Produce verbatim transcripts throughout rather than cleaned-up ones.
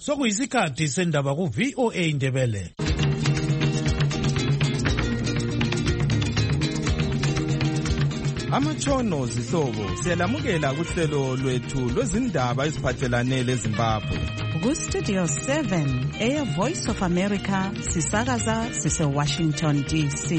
Sokuyisikhathi sendaba ku V O A Indebele. Amatshono zihlobo siyalamukela kuhlelo lwethu lwezindaba eziphathelane leZimbabwe. Ku Studio seven, Air Voice of America, sisakaza sise Washington D C.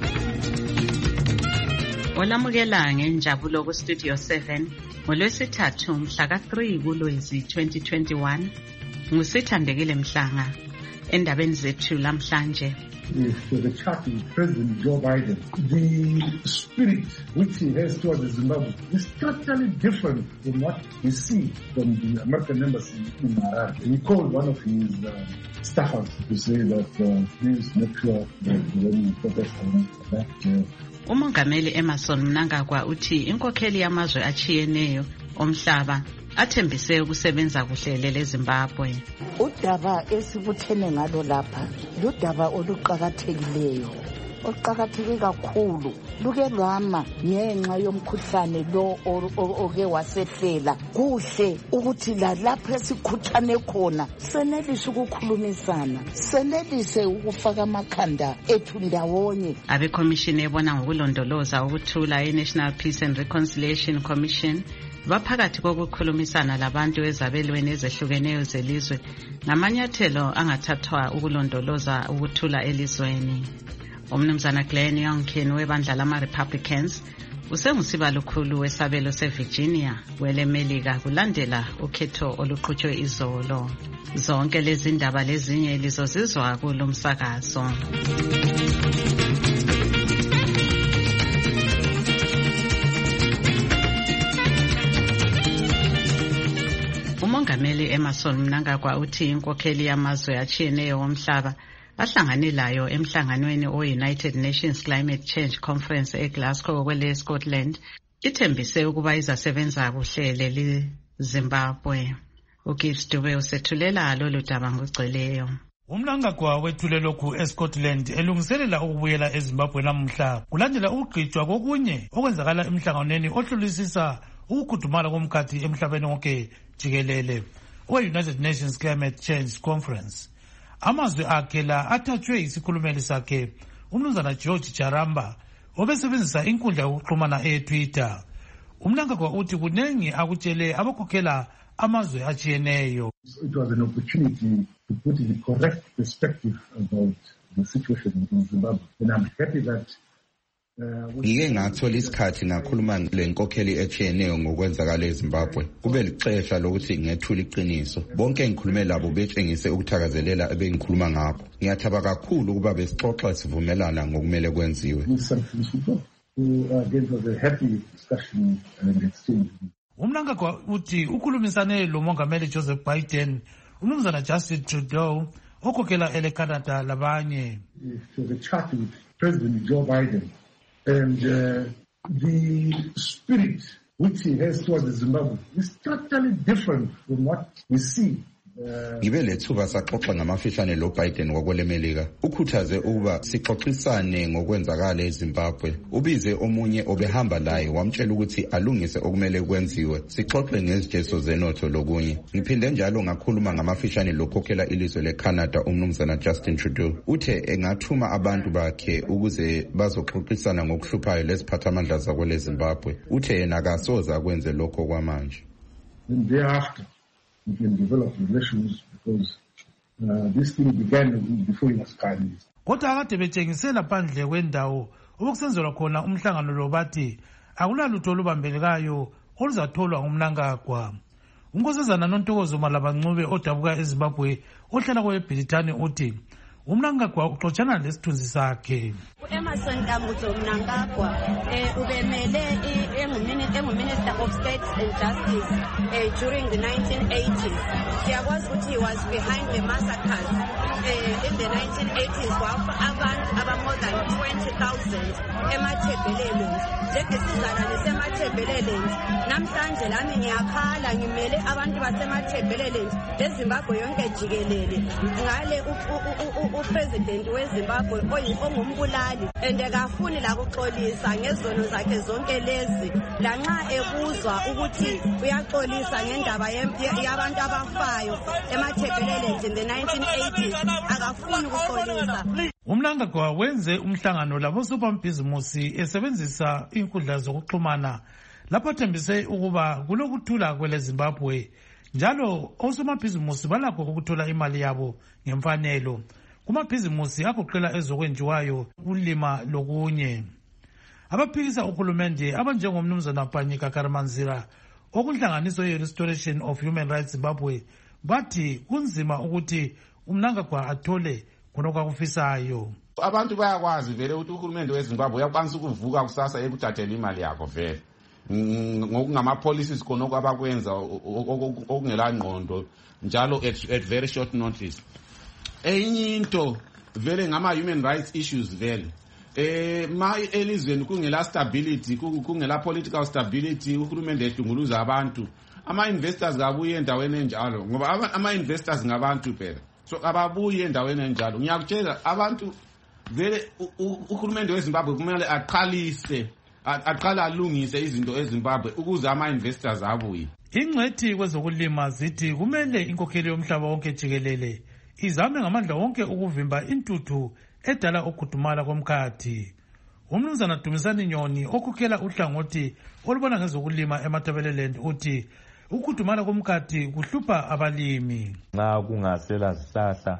Olamukela ngenjabulo ku Studio seven, ngolwesithathu mhla ka three kuLwezi twenty twenty-one. Ngusithandekile Mhlanga endabeni zethu lamhlanje. If the chart is President Joe Biden, the spirit which he has towards Zimbabwe is totally different from what we see from the American embassy in Harare. He called one of his uh, staffers to say that uh, please make sure that when you protest that uh, uMongameli Emmerson Mnangagwa uthi inkokheli yamazwe achiyeneyo omhlaba athembise ukusebenza kuhle leZimbabwe. Udaba esibuthene ngalo lapha ludaba oluqhakathekileyo oqhakatheke kakhulu luke lwama ngenxa yomkhuhlane lo oke wasehlela. Kuhle ukuthi la lapha esikhuthane khona senelise ukukhulumisana, senelise ukufaka amakhanda ethu ndawonye. Abe commission ebona ngokulondoloza ukuthula eNational Peace and Reconciliation Commission baphakathi kokukhulumisana labantu ezabelweni ezehlukeneyo zelizwe ngamanyathelo angathathwa ukulondoloza ukuthula elizweni. Umnumzana Glenn Youngkin webandla lama Republicans usengusiba lukhulu wesabelo seVirginia kwelemelika kulandela ukhetho oluqhutshwe izolo. Zonke lezi ndaba lezinye lizozizwa kulomsakazo. uMongameli Emmerson Mnangagwa uthi inkokheli yamazwe achiyeneyo omhlaba ahlanganelayo emhlanganweni o-United Nations Climate Change Conference eGlasgow kwele Scotland ithembise ukuba izasebenza kuhle leli Zimbabwe. uGibbs Dube usethulela lolu daba ngogcweleyo. uMnangagwa wethule lokhu eScotland elungiselela ukubuyela eZimbabwe namuhla kulandela ukugqitshwa kokunye okwenzakala emhlanganweni ohlulisisa ukukhudumala komkhathi emhlabeni wonke jikelele we-United Nations Climate Change Conference. Amazwe akhe la athatshwe isikhulumeli sakhe umnumzana George Jaramba obesebenzisa inkundla yokuxhumana eTwitter. uMnangagwa uthi kunengi akutshele abakhokhela amazwe achiyeneyo. It was an opportunity to put the correct perspective about the situation in Zimbabwe, and I'm happy that ngike ngathola isikhathi ngakhuluma lenkokheli echiyeneyo ngokwenzakala eZimbabwe. Kube licesha lokuthi ngethula iqiniso. Bonke engikhulume labo betshengise ukuthakazelela ebengikhuluma ngakho. Ngiyathaba kakhulu ukuba besixoxa sivumelana ngokumele kwenziwe. uMnangagwa uthi ukhulumisane loMongameli Joseph Biden, umnumzana Justin Trudeau okhokhela ele Canada labanye. So the chart with President Joe Biden and uh, the spirit which he has towards Zimbabwe is totally different from what we see. Ngibe lethuba saxoxa ngamafishane lo Biden ngokwelemelika. Ukhuthaze ukuba sixoxisane ngokwenzakala eZimbabwe. Ubize omunye obehamba laye wamtshela ukuthi alungise okumele kwenziwe. Sixoxe ngezijeso zenotho lokunye. Ngiphinde njalo ngakhuluma ngamafishane lokhokhela ilizwe leCanada umnumzana Justin Trudeau. Uthe engathuma abantu bakhe ukuze bazoxoxisana ngokuhluphayo lesiphathamandla zakwele Zimbabwe. Uthe yena akasoza kwenze lokho kwamanje. And thereafter we can develop relations because uh, this thing began before he was prime minister. Kodwa akade betshengisela phandle kwendawo obukusenzelwa khona umhlangano lo bathi akulalutho olubambelekayo oluzatholwa nguMnangagwa. Unkosazana Nontokozo Malabancube odabuka eZimbabwe ohlala kweBritani uthi uMnangagwa uxoxana lesithunzi sakhe. uEmmerson Mnangagwa ubemele enguMinister of State and Justice during the nineteen eighties. Siyakwazi ukuthi he was behind the massacres in the nineteen eighties wapha abantu aba more than twenty thousand emaThebelele. Njengesizalwane semaThebelele namhlanje lami ngiyakhala ngimele abantu basemaThebelele leZimbabwe yonke jikelele ngale upresident weZimbabwe ongumbulali phambili and akafuni la kuxolisa ngezono zakhe zonke lezi lanxa ekuzwa ukuthi uyaxolisa ngendaba yabantu abafayo emaThebelele in the nineteen eighties akafuni ukuxolisa. Umnangagwa wenze umhlangano labosomabhizimusi esebenzisa inkundla zokuxhumana lapho thembise ukuba kulokuthula kwele Zimbabwe njalo osomabhizimusi balakho ukuthola imali yabo ngemfanelo kumabhizimusi agoqela ezokwenjiwayo ulima lokunye. Abaphikisa uhulumende abanjengomnumzana Panyika Karamanzira okunhlanganiso ye-Restoration of Human Rights Zimbabwe bathi kunzima ukuthi umnangagwa athole khona kwakufisayo. Abantu bayakwazi vele ukuthi uhulumende weZimbabwe uyakwanisa ukuvuka kusasa ekuthathela imali yakho vele ngokungama policies khona okwabakwenza okungela ngqondo njalo at, at very short notice. Enye into vele ngama human rights issues vele eh ma elizweni kungela stability kungela political stability uhulumende edunguluza abantu ama investors ngabuye endaweni enjalo ngoba ama investors ngabantu phela so ababuye endaweni enjalo. Ngiyakutshela abantu vele uhulumende weZimbabwe kumele aqalise aqala alungise izinto eZimbabwe ukuze ama investors abuye. Ingcethi kwezokulima zithi kumele inkokheli yomhlaba wonke jikelele izame ngamandla wonke ukuvimba intuthu edala ukudumala komkhathi. Umnumzana Dumisani Nyoni okukela uhlangothi olubona ngezokulima eMatabeleland uthi ukudumala komkhathi kuhlupha abalimi. Nxa kungasela zihlahla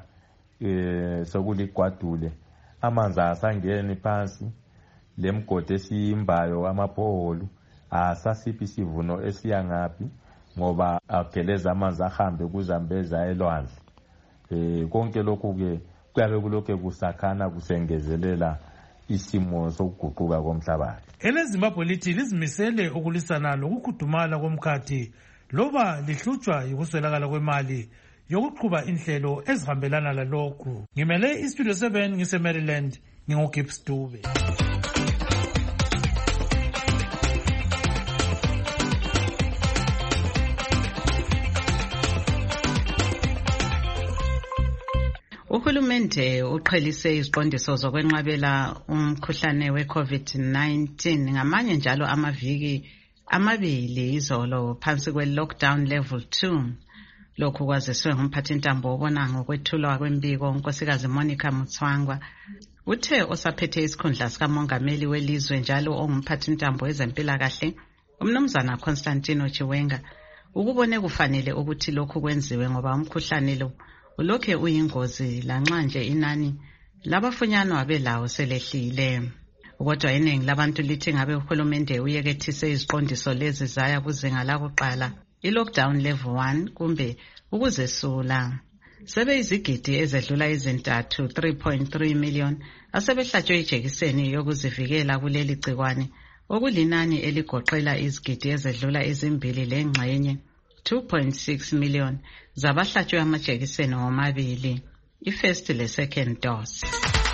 eh sokuligwadule amanzi asangeni phansi lemgodi esiyimbayo amabhoholu asasiphi isivuno esiyangaphi ngoba ageleza amanzi ahambe kuzambeza elwandle. Eh konke lokhu ke kuyabe kulokho kusakhana kusengezelela isimo sokuguquka komhlabathi. EleZimbabwe lithi lizimisele ukulisana lokukhudumala komkhathi loba lihlutshwa yikuswelakala kwemali yokuqhuba inhlelo ezihambelana lalokhu. Ngimele iStudio seven ngise Maryland ngingoGibbs Dube. Uhulumende uqhelise iziqondiso zokwenqabela umkhuhlane we-COVID nineteen ngamanye njalo amaviki amabili izolo phansi kwe-lockdown level two. Lokhu kwaziswe ngumphathintambo obona ngokwethulwa kwembiko unkosikazi Monica Mutswangwa. Uthe osaphethe isikhundla sikamongameli welizwe njalo ongumphathintambo wezempilakahle umnumzana Constantino Chiwenga ukubone kufanele ukuthi lokhu kwenziwe ngoba umkhuhlane lo ulokhe uyingozi lanxa nje inani labafunyanwa belawo selehlile. Kodwa iningi labantu lithi ngabe uhulumende uyekethise iziqondiso lezi zaya kuzinga lakuqala i-lockdown level one kumbe ukuzesula. Sebe izigidi ezedlula izintathu three point three million asebehlatshwe ijekiseni yokuzivikela kuleli gcikwane okulinani eligoqela izigidi ezedlula izimbili lengxenye two point six million zabahlatshwe amajekiseni womabili i-first le-second dose.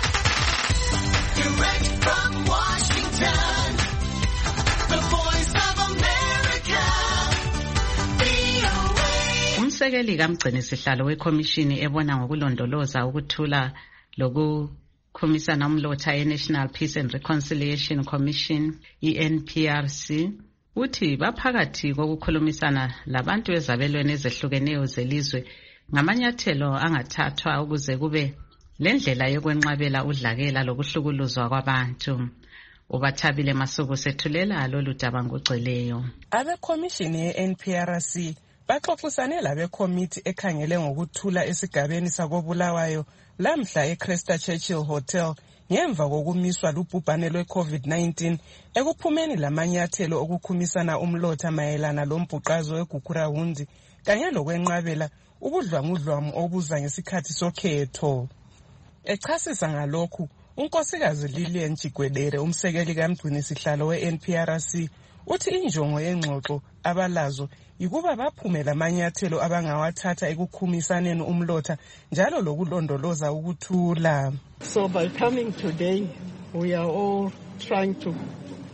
Direct from Washington, the voice of America, V O A. Umsekeli kamgcini sihlalo wekhomishini ebona ngokulondoloza ukuthula lokukhumisana umlotha ye-National Peace and Reconciliation Commission, i-N P R C, uthi baphakathi kokukhulumisana labantu ezabelweni ezehlukeneyo zelizwe ngamanyathelo angathathwa ukuze kube lendlela yokwenqabela udlakela lokuhlukuluzwa kwabantu. Ubathabile Masuku sethulela lolu daba ngogcweleyo. Abekhomishini ye-N P R C baxoxisane labekhomithi ekhangele ngokuthula esigabeni sakobulawayo lamhla eCresta Churchill Hotel ngemva kokumiswa lubhubhane lwe-COVID nineteen ekuphumeni lamanyathelo okukhumisana umlotha mayelana lombhuqazo weGukurahundi kanye lokwenqabela ubudlwangudlwamu obuza ngesikhathi sokhetho. Echasisa ngalokhu, unkosikazi Lilian Chigwedere umsekeli kamgcini sihlalo we-N P R C uthi injongo yengxoxo abalazo yikuba baphume lamanyathelo abangawathatha ekukhumisaneni umlotha njalo lokulondoloza ukuthula. So by coming today we are all trying to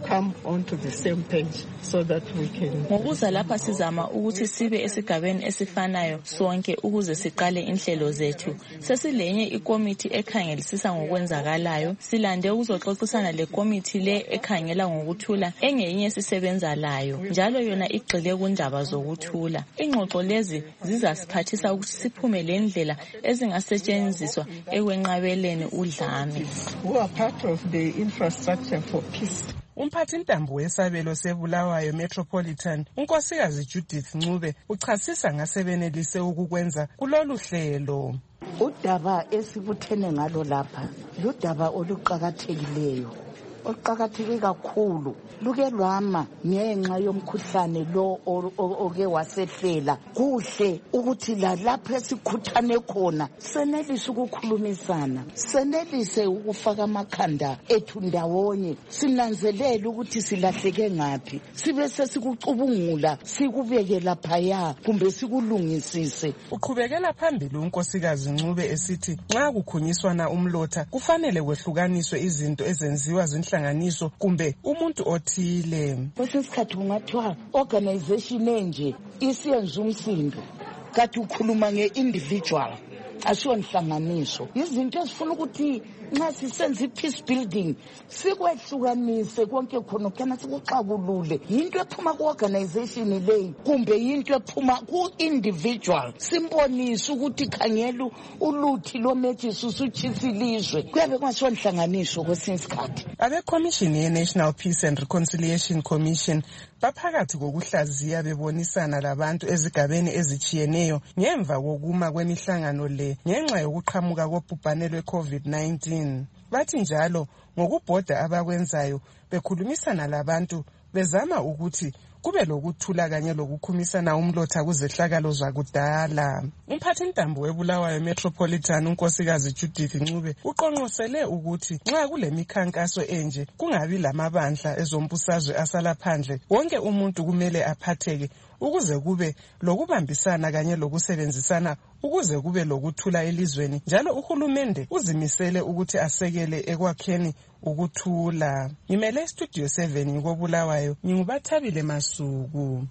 come onto the same page so that we can. Ngokuza lapha sizama ukuthi sibe esigabeni esifanayo sonke ukuze siqale inhlelo zethu. Sesilenye ikomiti ekhangelisisa ngokwenzakalayo. Silande ukuzoxoxisana le komiti le ekhangela ngokuthula engenye sisebenza layo. Njalo yona igxile kundaba zokuthula. Ingxoxo lezi zizasiphathisa ukuthi siphume le ndlela ezingasetshenziswa ekwenqabeleni udlame. Who are part of the infrastructure for peace. Umphathintambo wesabelo seBulawayo Metropolitan unkosikazi Judith Ncube uchasisa ngasebenelise ukukwenza kulolu hlelo. Udaba esibuthene ngalo lapha ludaba oluqhakathekileyo oqhakatheke kakhulu luke lwama ngenxa yomkhuhlane lo oke wasehlela. Kuhle ukuthi la lapha esikhuthane khona senelise ukukhulumisana, senelise ukufaka amakhanda ethu ndawonye, sinanzelele ukuthi silahleke ngaphi, sibe sesikucubungula sikubeke laphaya kumbe sikulungisise. Uqhubekela phambili unkosikazi Ncube esithi nxa kukhunyiswana umlotha kufanele kwehlukaniswe izinto ezenziwa zinhlanganiso kumbe umuntu othile. Kwesikhathi kungathiwa organization enje isiyenza umsindo, kathi ukhuluma nge-individual asiyo nhlanganiso. Izinto ezifuna ukuthi nxa sisenza i-peace building sikwehlukanise konke khona kana sikuxabulule. Yinto ephuma ku-organization leyi kumbe yinto ephuma ku-individual. Simbonise ukuthi khangela uluthi lometshisi usuchisilizwe. Kuyabe kungasiyo nhlanganiso kwesinye isikhathi. Abekomishini ye-National Peace and Reconciliation Commission baphakathi kokuhlaziya bebonisana labantu ezigabeni ezichiyeneyo ngemva kokuma kwemihlangano le ngenxa yokuqhamuka kobhubhane lwe-COVID nineteen. Bathi njalo ngokubhoda abakwenzayo bekhulumisana labantu bezama ukuthi kube lokuthula kanye lokukhumisana umlotha kuzehlakalo zakudala. Umphathintambo weBulawayo Metropolitan unkosikazi Judith Ncube uqonqosele ukuthi nxa kule mikhankaso enje kungabi lamabandla ezombusazwe asala phandle. Wonke umuntu kumele aphatheke ukuze kube lokubambisana kanye lokusebenzisana ukuze kube lokuthula elizweni. Njalo uhulumende uzimisele ukuthi asekele ekwakheni ukuthula. Ngimele Studio seven ngobulawayo ngingubathabile Masuku.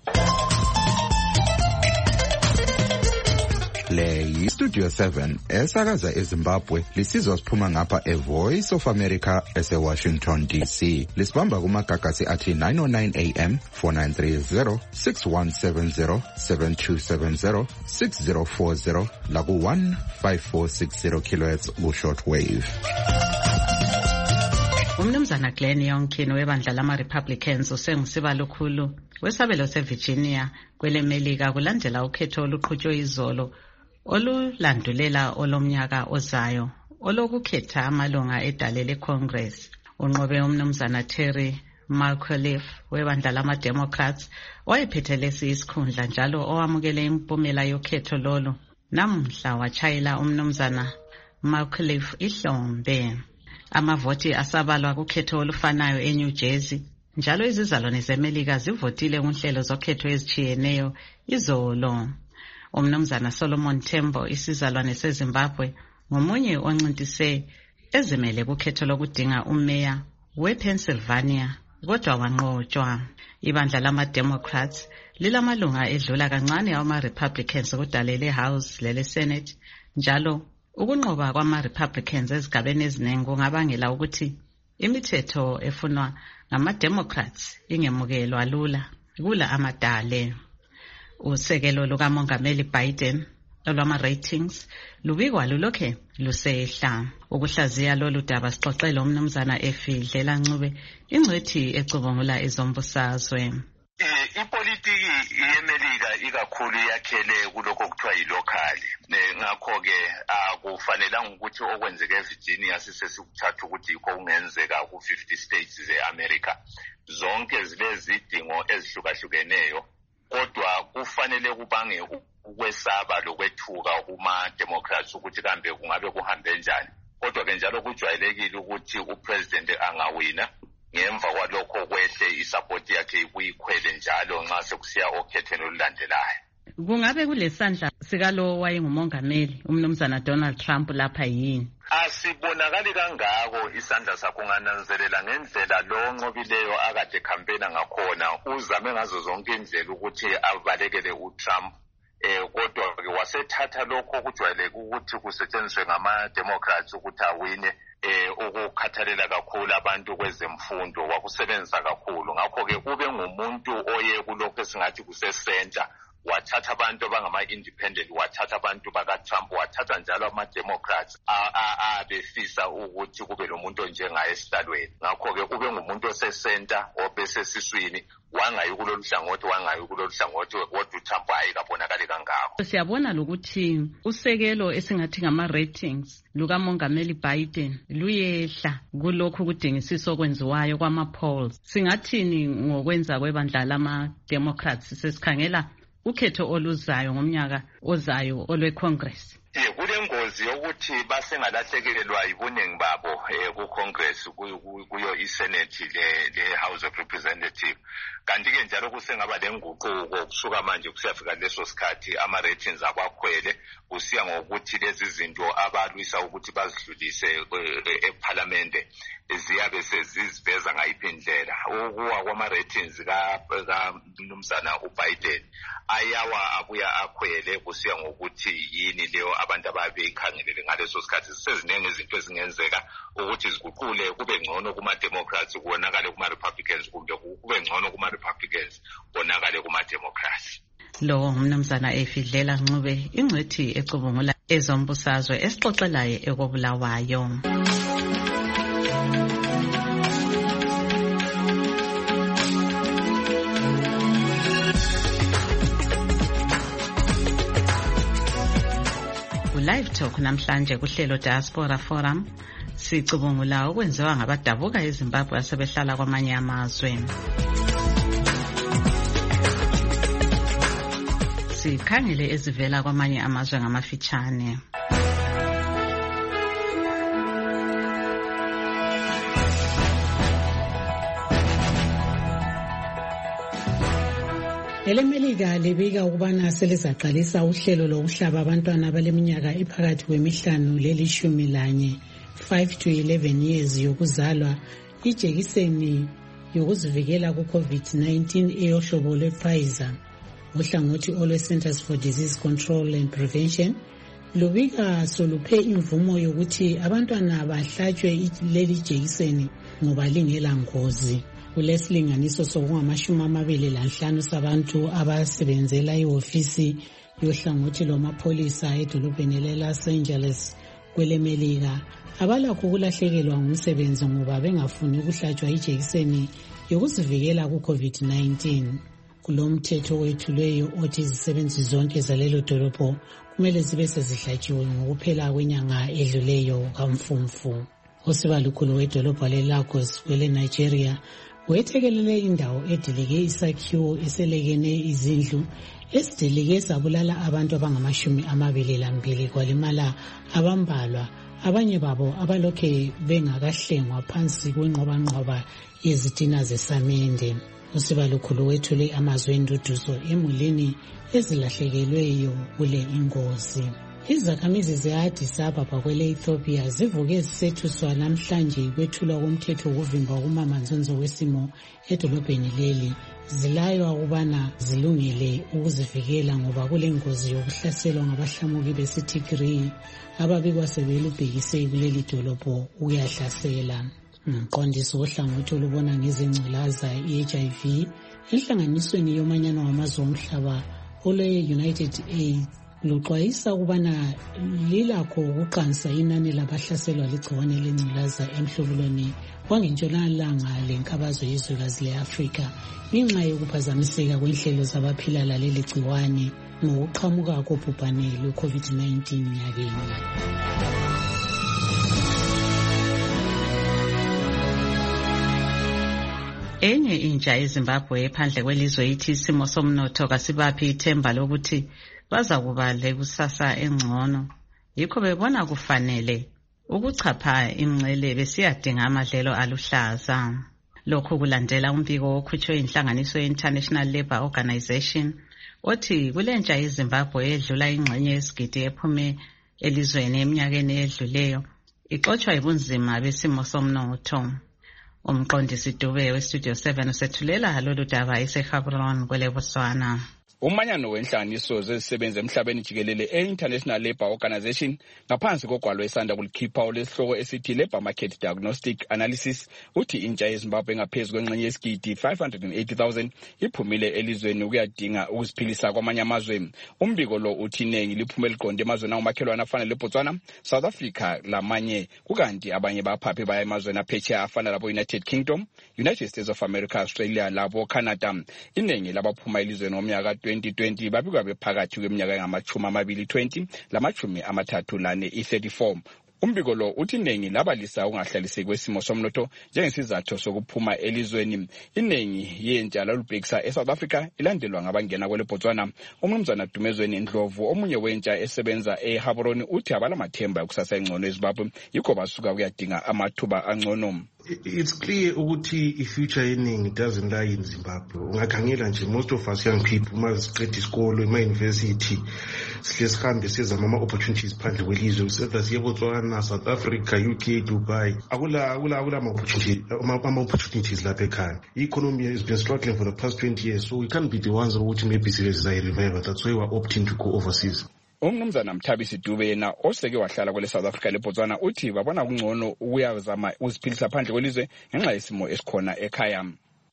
Le yi Studio seven esakaza eZimbabwe lisizwa siphuma ngapha eVoice of America ese-Washington D C. Lisibamba kumagagasi athi nine oh nine A M, four nine three zero, six one seven zero, seven two seven zero, six zero four zero laku one five four six zero kilohertz ku-short wave. Umnumzana Glenn Youngkin webandla lama-Republicans usengusiba lukhulu wesabelo seVirginia kwele Melika kulandela ukhetho oluqhutshwe izolo olulandulela olomnyaka ozayo olokukhetha amalunga edale leCongress. Unqobe umnumzana Terry McAuliffe webandla lama-Democrats wayephethe lesi isikhundla njalo owamukele impumela yokhetho lolo namhla wachayela umnumzana McAuliffe ihlombe. Amavoti asabalwa kukhetho olufanayo eNew Jersey njalo izizalwane zeMelika zivotile kunhlelo zokhetho ezichiyeneyo izolo. Umnumzana Solomon Tembo isizalwane seZimbabwe ngomunye oncintise ezimele kukhetho lokudinga umeya wePennsylvania kodwa wanqotshwa. Ibandla lama-Democrats lilamalunga edlula kancane awama-Republicans kudale le-House lele-Senate njalo ukunqoba kwama-Republicans ezigabeni eziningi kungabangela ukuthi imithetho efunwa ngama-Democrats ingemukelwa lula kula amadale. Usekelo lukaMongameli Biden olwama-ratings lubikwa lulokhe lusehla. Ukuhlaziya lolu daba sixoxele umnumzana Efidlela Ncube ingcwethi ecubungula izombusazwe. Ipolitiki yeMelika ikakhulu yakhele kulokho kuthiwa yilokali. Ngakho ke akufanelanga ukuthi okwenzeke eVirginia sisesikuthatha ukuthi yikho kungenzeka ku fifty states zeAmerica. Zonke zilezidingo ezihlukahlukeneyo kodwa kufanele kubange ukwesaba lokwethuka kuma-Democrats ukuthi kambe kungabe kuhambe njani. Kodwa ke njalo kujwayelekile ukuthi upresident angawina ngemva kwalokho kwehle isapoti yakhe kuyikhwele njalo nxa sekusiya okhethweni olulandelayo. kungabe kulesandla sikalo wayengumongameli umnumzana Donald Trump lapha yini? Asibonakali kangako isandla sakho ngananzelela ngendlela lo nqobileyo akade campaign ngakhona uzame ngazo zonke indlela ukuthi abalekele uTrump. Eh kodwa ke wasethatha lokho kujwayeleke ukuthi kusetshenziswe ngama Democrats ukuthi awine eh ukukhathalela kakhulu abantu kwezemfundo wakusebenza kakhulu ngakho ke ube ngumuntu oye kulokho esingathi kuse center wathatha abantu abangama independent wathatha abantu baka Trump wathatha njalo ama Democrats abefisa ukuthi kube lo muntu njengaye esihlalweni ngakho ke kube ngumuntu ose center obese siswini wangayi kulolu hlangothi wangayi kulolu hlangothi kodwa uTrump ayikabonakali kangako. Siyabona lokuthi usekelo esingathi ngama ratings luka Mongameli Biden luyehla kulokho kudingisisa okwenziwayo kwama polls. Singathini ngokwenza kwebandla lama Democrats sesikhangela ukhetho oluzayo ngomnyaka ozayo olwe Congress? Eh kulengozi yokuthi basengalahlekelelwa ibunengi babo eh ku Congress kuyo iSenate le le House of Representatives. Kanti ke njalo kusengaba lenguquko kusuka manje kusiyafika leso sikhathi ama ratings abakhwele kusiya ngokuthi lezi zinto abalwisa ukuthi bazidlulise eParliament ziyabe seziveza ngayiphi indlela. Ukuwa kwama ratings ka umnumzana uBiden ayawa abuya akhwele kusiya ngokuthi yini leyo abantu ababeyikhangelele ngaleso sikhathi. Seziningi izinto ezingenzeka ukuthi ziguqule kube ngcono kuma Democrats kubonakale kuma Republicans kumbe kube ngcono kuma Republicans bonakale kuma Democrats. Lo umnumzana Efidlela Ncube ingcwethi ecubungula ezombusazwe esixoxelayo ekobulawayo. Live Talk namhlanje kuhlelo Diaspora Forum sicubungula okwenziwa ngabadabuka eZimbabwe asebehlala kwamanye amazwe. Sikhangele ezivela kwamanye amazwe ngamafitshane. elemelika libika ukubana selizaqalisa uhlelo lokuhlaba abantwana abaleminyaka ephakathi kwemihlanu lelishumi lanye five to eleven years yokuzalwa ijekiseni yokuzivikela ku COVID nineteen eyohlobo lwe-Pfizer. Uhlangothi olwe Centers for Disease Control and Prevention lubika soluphe imvumo yokuthi abantwana bahlatshwe leli jekiseni ngoba lingela ngozi. Kulesilinganiso sokungamashumi amabili lanhlanu sabantu abasebenzela ihofisi yohlangothi lwamapholisa edolobheni leLos Angeles kwelemelika abalakho ukulahlekelwa ngumsebenzi ngoba bengafuni ukuhlatshwa ijekiseni yokuzivikela ku COVID nineteen. Kulomthetho wethulweyo othi izisebenzi zonke zalelo dolobho kumele zibe sezihlatshiwe ngokuphela kwenyanga edluleyo kaMfumfu. Usibalukhulu wedolobho leLagos kwele Nigeria wethekelele indawo edilike isakhiwo eselekene izindlu esidilike sabulala abantu abangamashumi amabili lambili kwalimala abambalwa abanye babo abalokhe bengakahlengwa phansi kwenqobanqoba yezitina zesamende. Usibalukhulu wethule amazwi enduduzo emulini ezilahlekelweyo kule ingozi. Izakhamizi ze-Addis Ababa kwele Ethiopia zivuke zisethuswa namhlanje kwethulwa komthetho wokuvimba ukumamanzonzo wesimo edolobheni leli. Zilaywa ukubana zilungele ukuzivikela ngoba kule ngozi yokuhlaselwa ngabahlamuki besiTigray ababikwa sebelubhekise kuleli dolobho ukuyahlasela. Umqondisi wohlangothi olubona ngezingculaza i-H I V enhlanganisweni yomanyano wamazwe omhlaba olwe-United Aid luxwayisa ukubana lilakho ukuqansa inani labahlaselwa ligciwane lengculaza emhlubulweni wangentshonalanga lenkabazwe yezwekazi le-Afrika ngenxa yokuphazamiseka kwenhlelo zabaphila laleli gciwane ngokuqhamuka kobhubhane lwe-COVID nineteen nyakeni. Enye intsha eZimbabwe ephandle kwelizwe ithi isimo somnotho kasibaphi ithemba lokuthi baza kuba lekusasa engcono. Yikho bebona kufanele ukuchapha imncele besiyadinga amadlelo aluhlaza. Lokho kulandela umbiko okhutshwe inhlanganiso ye-International Labour Organization othi kulentsha yeZimbabwe edlula ingxenye yesigidi ephume elizweni eminyakeni edluleyo ixoxwa yibunzima besimo somnotho. Umqondisi Dube weStudio seven usethulela lolu daba eseGaborone kwele Botswana. Umanyano wenhlanganiso zezisebenzi emhlabeni jikelele e-International Labour Organization ngaphansi kogwalo esanda kulikhipha olesihloko esithi Labour Market Diagnostic Analysis uthi intsha yeZimbabwe engaphezulu kwengxenye yesigidi five hundred eighty thousand iphumile elizweni ukuyadinga ukuziphilisa kwamanye amazwe. Umbiko lo uthi iningi liphume liqonde emazweni angomakhelwane afana leBotswana, South Africa lamanye, kukanti abanye baphaphe baya emazweni aphesheya afana labo United Kingdom, United States of America, Australia labo Canada. Iningi labaphuma elizweni ngomnyaka twenty twenty babikwa bephakathi kweminyaka engamachumi amabili twenty lamachumi amathathu lane i-thirty-four. Umbiko lo uthi iningi labalisa ungahlaliseki kwesimo somnotho njengesizathu sokuphuma elizweni. Iningi yentsha lalubhekisa eSouth Africa ilandelwa ngabangena kwele Botswana. Umnumzana Dumezweni Ndlovu omunye wentsha esebenza eGaborone uthi abalamathemba yokusasa engcono eZimbabwe yikho basuka kuyadinga amathuba angcono. It's clear ukuthi i-future yeningi doesn't lie in Zimbabwe. Ungakhangela nje most of us young people masiqeda isikolo ema-university sihle sihambe sizama ama-opportunities phandle kwelizwe setha siye Botswana, South Africa, U K, Dubai. Akula akula akula ama-opportunities lapha ekhaya. I-economy has been struggling for the past twenty years, so we can't be the ones ukuthi maybe sizayi-revive. That's why we're opting to go overseas. Umnumzana Mthabisi Dube yena oseke wahlala kwele South Africa leBotswana uthi babona kungcono ukuyazama uziphilisa phandle kwelizwe ngenxa yesimo esikhona ekhaya.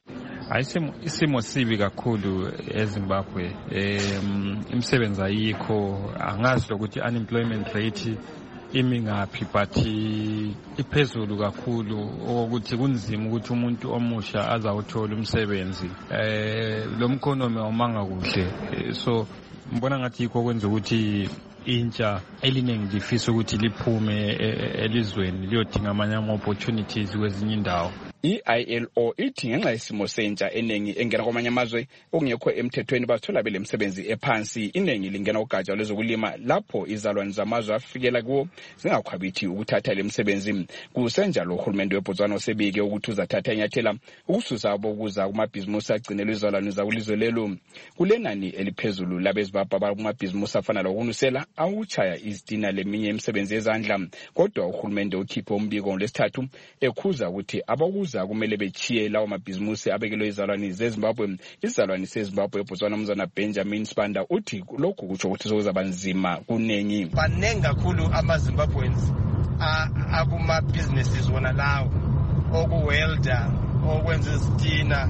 Ayisimo isimo sibi kakhulu eZimbabwe, em imisebenzi ayikho, angazi ukuthi unemployment rate imi ngaphi, but iphezulu kakhulu ukuthi kunzima ukuthi umuntu omusha azawuthola umsebenzi. Eh lo mkhonomi awumanga kuhle, so mbona ngathi yikho kwenza ukuthi intsha eliningi lifisa ukuthi liphume elizweni liyodinga amanye ama-opportunities kwezinye indawo. I-I L O ithi ngenxa yesimo sentsha eningi engena kwamanye amazwe okungekho emthethweni bathola bele msebenzi ephansi. Iningi lingena ugatsha lwezokulima lapho izalwane zamazwe afikela kuwo zingakhwabithi ukuthatha le msebenzi. Kusenjalo uhulumende weBotswana osebike ukuthi uzathatha inyathela ukususa abokuza kumabhizimusi agcinelwe izalwane zakulizwe lelo. Kulenani eliphezulu labeZimbabwe abakumabhizimusi afana lokunusela awuchaya izitina leminye imisebenzi yezandla, kodwa uhulumende ukhiphe umbiko ngolesithathu ekhuza ukuthi abakuza kumele bechiye lawo mabhizimusi abekelwe izalwane zeZimbabwe. Izalwane seZimbabwe eBotswana umzana Benjamin Spanda uthi lokhu kutsho ukuthi sokuzaba nzima kunengi. Banengi kakhulu ama-Zimbabweans akuma businesses wona lawo okuwelda, okwenza izitina,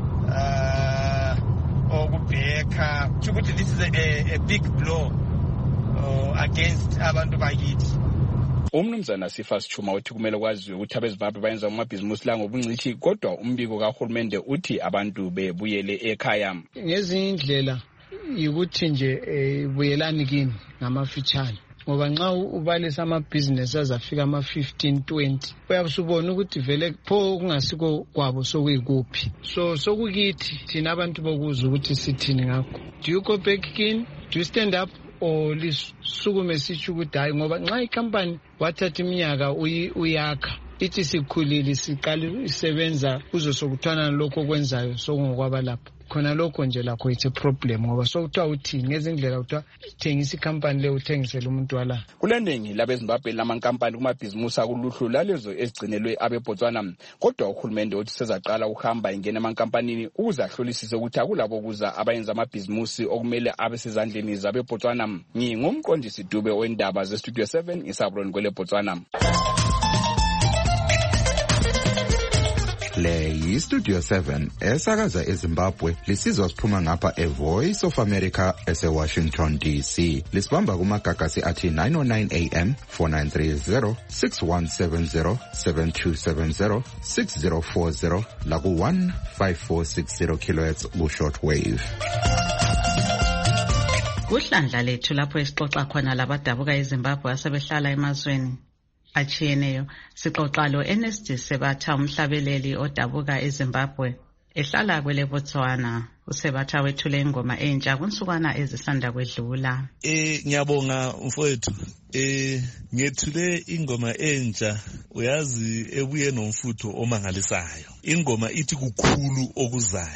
okubheka. Ukuthi this is a, a big blow uh, against abantu bakithi. Umnumzana Sifas Chuma uthi kumele kwaziwe ukuthi abeZimbabwe bayenza amabhizimusi la ngobungcithi, kodwa umbiko kahulumende uthi abantu bebuyele ekhaya. Ngezinye indlela ukuthi nje buyelani kini ngamafitshane, ngoba nxa ubalisa amabhizinesi azafika ama fifteen twenty uyabusubona ukuthi vele pho kungasiko kwabo sokuyikuphi. So sokukithi thina abantu bokuza ukuthi sithini ngakho. Do you go back in? Do you stand up? O lisukume sitsho ukuthi hayi, ngoba nxa ikampani wathatha iminyaka uyakha ithi sikhulile siqala isebenza kuzo sokuthwana lokho okwenzayo sokungokwaba lapho khona lokho nje lakho it's a problem, ngoba sokuthiwa uthini ngezindlela kuthiwa thengisa ikampani le uthengisele umuntu wala. Kuleningi labeZimbabwe lamankampani kumabhizimusi akuluhlu lalezo ezigcinelwe abeBotswana, kodwa uhulumende uthi sezaqala ukuhamba ingena emankampanini ukuze ahlolisise ukuthi akulabo kuza abayenza amabhizimusi okumele abe sezandleni zabeBotswana. Ngingumqondisi Dube wendaba zeStudio seven eGaborone kwele Botswana. Le yiStudio seven esakaza eZimbabwe lisizwa siphuma ngapha eVoice of America eseWashington D C. Lisibamba kumagagasi athi nine oh nine A M, four nine three zero, six one seven zero, seven two seven zero, six zero four zero laku one five four six zero kilohertz ku shortwave. Kuhlandla lethu lapho esixoxa khona labadabuka eZimbabwe asebehlala emazweni achiyeneyo. Sixoxa lo Ernest Sebatha umhlabeleli odabuka eZimbabwe ehlala kwele Botswana. Usebatha wethule ingoma entsha kunsukwana ezisanda kwedlula. Eh ngiyabonga mfowethu. Eh ngethule ingoma entsha, uyazi ebuye nomfutho omangalisayo. Ingoma ithi kukhulu okuzayo.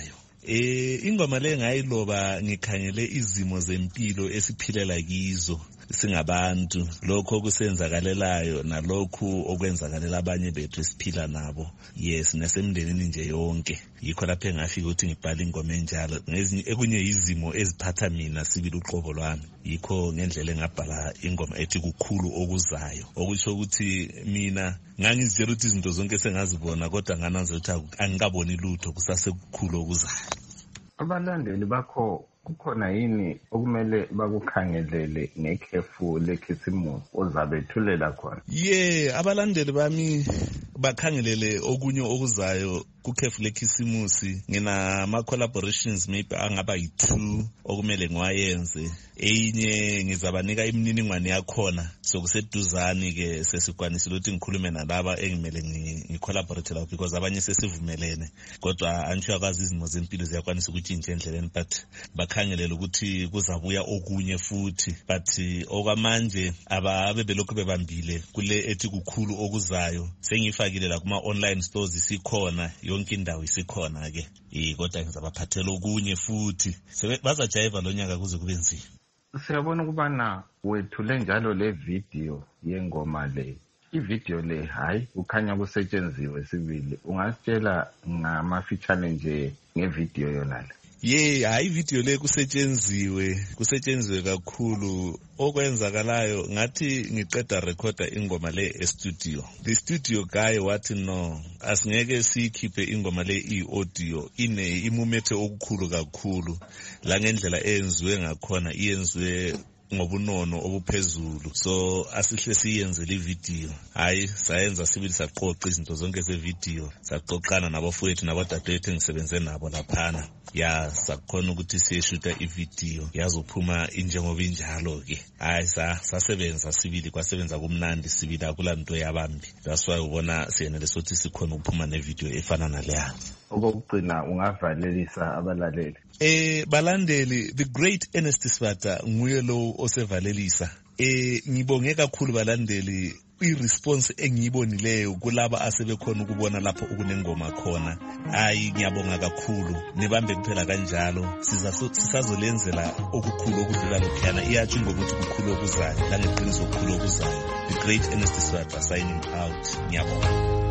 Eh ingoma le ngayiloba ngikhangele izimo zempilo esiphilela kizo singabantu, lokho okusenzakalelayo nalokho okwenzakalela abanye bethu esiphila nabo, yes, nasemndenini nje yonke. Yikho lapho engafika ukuthi ngibhale ingoma enjalo, ngezinye ekunye izimo eziphatha mina sibili uqobo lwami. Yikho ngendlela engabhala ingoma ethi kukhulu okuzayo, okusho ukuthi mina ngangizitshela ukuthi izinto zonke sengazibona kodwa ngananze ukuthi angikaboni lutho, kusasekukhulu okuzayo. Abalandeli bakho kukhona yini okumele bakukhangelele ngekhefu lekhisimusi ozabethulela khona? Yeah, abalandeli bami bakhangelele okunye okuzayo kukhefu lekhisimusi. Ngina ama collaborations maybe angaba yi-two okumele ngiwayenze. Eyinye ngizabanika imininingwane yakhona sokuseduzani ke sesikwanisile ukuthi ngikhulume nalaba engimele ngicollaborate lawo, because abanye sesivumelene kodwa angisho akwazi izimo zempilo ziyakwanisa ukuthi nje endleleni, but bakhangelela ukuthi kuzabuya okunye futhi. But okwamanje ababe belokhu bebambile kule ethi kukhulu okuzayo, sengifakile la kuma online stores isikhona, yonke indawo isikhona ke. Eh kodwa ngizabaphathela okunye futhi bazajayiva lo nyaka kuze kube nzima. Siyabona ukubana wethule njalo le video yengoma le. I-video le hayi ukhanya kusetshenziwe sibili. Ungasitshela ngamafitshane nje ngevideo yona le? Yeah, hayi video le kusetshenziwe, kusetshenziwe kakhulu. Okwenzakalayo ngathi ngiqeda recorder ingoma le e-studio. The studio guy wathi no, asingeke sikhiphe ingoma le i-audio, ine imumethe okukhulu kakhulu. La ngendlela enziwe ngakhona iyenziwe ngobunono obuphezulu, so asihle siyenze le video. Hayi sayenza sibili saqoqa izinto zonke ze video, saqoqana nabafowethu nabadadewethu engisebenze nabo laphana. Ya sakhona ukuthi siyeshuta i-video yazophuma injengoba injalo ke. Hayi sasebenza sibili, kwasebenza kumnandi sibili, akulanto yabambi. That's why ubona siyenele sothi sikhona ukuphuma ne-video efana naleya. Okugcina ungavalelisa abalaleli? Eh balandeli, the great Ernest Sibata nguye lo osevalelisa. Eh ngibonge kakhulu balandeli i-response engiyibonileyo kulaba asebekhona ukubona lapho okunengoma khona. Hayi ngiyabonga kakhulu, nibambe kuphela kanjalo, sizazolenzela okukhulu okudlula lokhana. Iyathi ingoma ukuthi kukhulu okuzayo, la ngeqiniso okukhulu okuzayo. The great Ernest Sibata signing out. Ngiyabonga.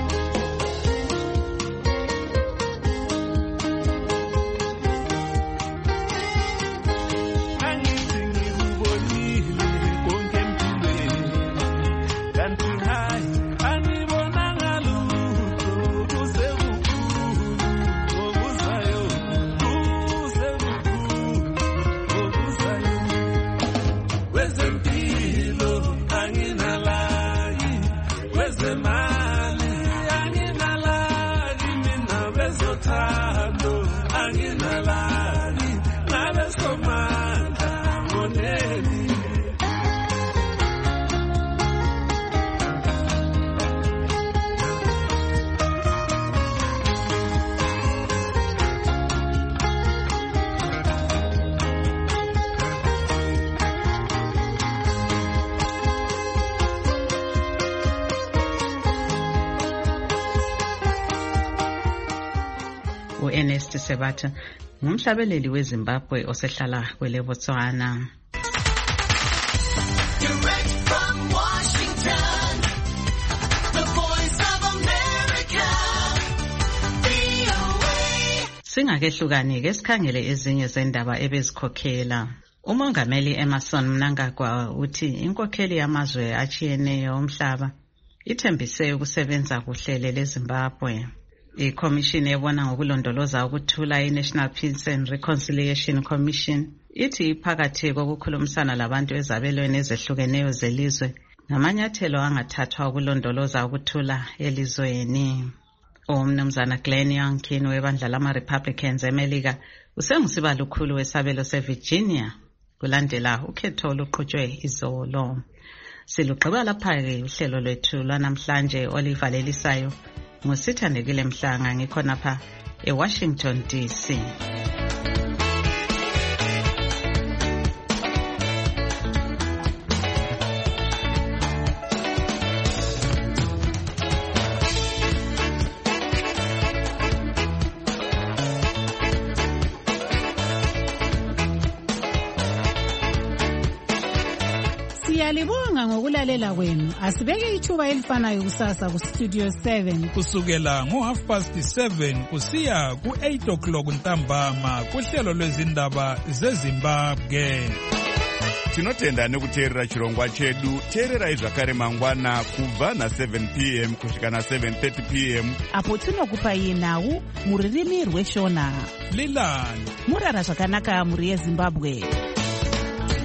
u-Ernest Sibata ngumhlabeleli weZimbabwe osehlala kwele Botswana. Direct from Washington, the voice of America, V O A. Singakehlukani ke sikhangele ezinye zendaba ebezikhokhela. Umongameli Emmerson Mnangagwa uthi inkokheli yamazwe achiyeneyo omhlaba ithembise ukusebenza kuhlele leZimbabwe. I-Commission ebona ngokulondoloza ukuthula i-National Peace and Reconciliation Commission ithi iphakathi kokukhulumisana labantu ezabelweni ezehlukeneyo zelizwe namanyathelo angathathwa ukulondoloza ukuthula elizweni. Umnumzana Glenn Youngkin webandla lama-Republicans eMelika usengusiba lukhulu wesabelo seVirginia kulandela ukhetho oluqhutshwe izolo. Silugqiba lapha-ke uhlelo lwethu lwanamhlanje olivalelisayo ngusithandekile Mhlanga, ngikhonapha eWashington D C. Siyalibonga ngokulalela kwenu. Asibeke ithuba elifanayo kusasa ku Studio seven. Kusukela ngo half past seven kusiya ku eight o'clock ntambama kuhlelo lwezindaba zeZimbabwe. Tinotenda nekuteerera chirongwa chedu. Teererai zvakare mangwana kubva na seven p m kusvika na seven thirty p m apo tinokupai nhau muririmi rweshona. Lilani murara zvakanaka muri yeZimbabwe.